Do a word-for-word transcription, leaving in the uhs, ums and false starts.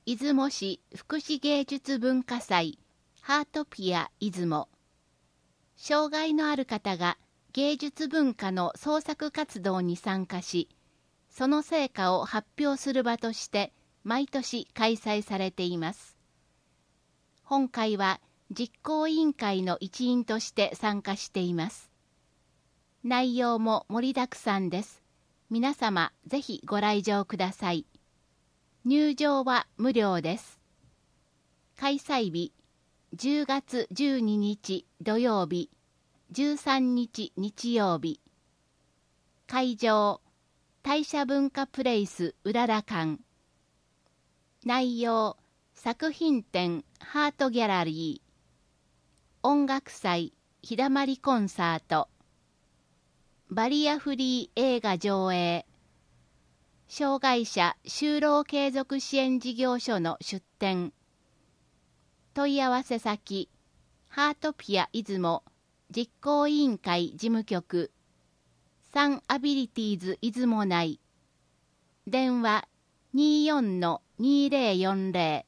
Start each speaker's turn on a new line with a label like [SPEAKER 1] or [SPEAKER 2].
[SPEAKER 1] 出雲市福祉芸術文化祭ハートピア出雲。障害のある方が芸術文化の創作活動に参加し、その成果を発表する場として毎年開催されています。本会は実行委員会の一員として参加しています。内容も盛りだくさんです。皆様ぜひご来場ください。入場は無料です。開催日じゅうがつじゅうににち土曜日、じゅうさんにち日曜日。会場大社文化プレイスうらら館。内容作品展ハートギャラリー、音楽祭ひだまりコンサート、バリアフリー映画上映、障害者就労継続支援事業所の出展。問い合わせ先ハートピア出雲実行委員会事務局サンアビリティーズ出雲内、電話 にーよんのにーぜろよんぜろ